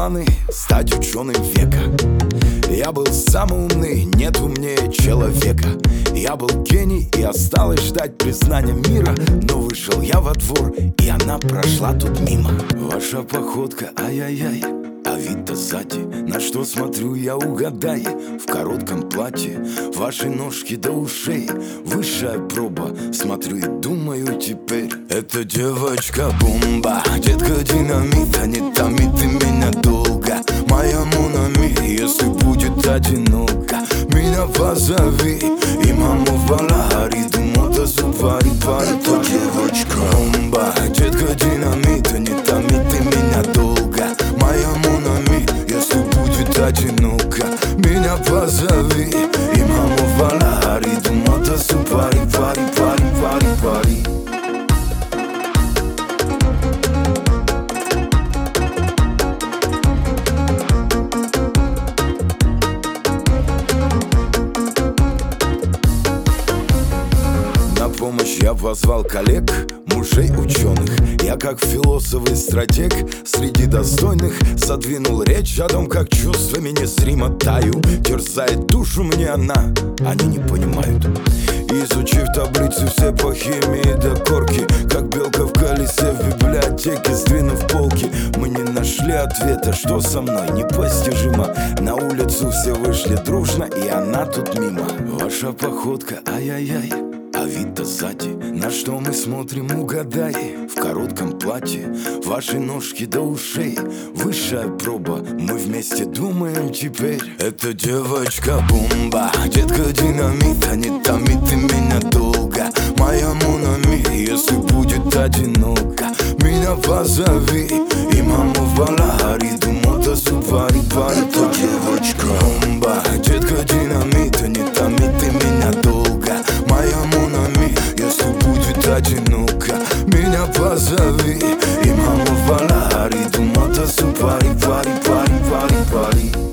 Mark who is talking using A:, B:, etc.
A: планы стать ученым века. Я был самый умный, нет умнее человека. Я был гений, и осталось ждать признания мира. Но вышел я во двор, и она прошла тут мимо. Ваша походка, ай-яй-яй, а вид-то сзади. На что смотрю я, угадай. В коротком платье, ваши ножки до ушей. Высшая проба, смотрю и думаю теперь: эта девочка бомба, детка динамит. А не томит ты меня долго, моя Монами. Если будет одиноко, меня позови. И маму в Балагари, думаю, супари, пари. Эта девочка бомба, детка динамит. А не томит ты меня долго, моя Монами. Если будет одиноко, меня позови. И маму в Балагари, думаю, супари, пари, пари, пари, пари. Помощь я позвал коллег, мужей ученых. Я как философ и стратег среди достойных задвинул речь о том, как чувствами незримо таю. Терзает душу мне она, они не понимают. Изучив таблицу все по химии до корки, как белка в колесе в библиотеке, сдвинув полки, мы не нашли ответа, что со мной непостижимо. На улицу все вышли дружно, и она тут мимо. Ваша походка, ай-яй-яй, а вид-то сзади. На что мы смотрим, угадай. В коротком платье, ваши ножки до ушей. Высшая проба, мы вместе думаем теперь: эта девочка бомба, детка динамит. А не томит ты меня долго, моя Монами. Если будет одиноко, меня позови. И маму в Балагари, думаю, супари, пари. Эта девочка бомба, детка динамит. А не томит ты меня долго, моя Монами. Если будет одиноко, меня позови. И маму в Балагари, думаю, супари, пари, пари, пари, пари.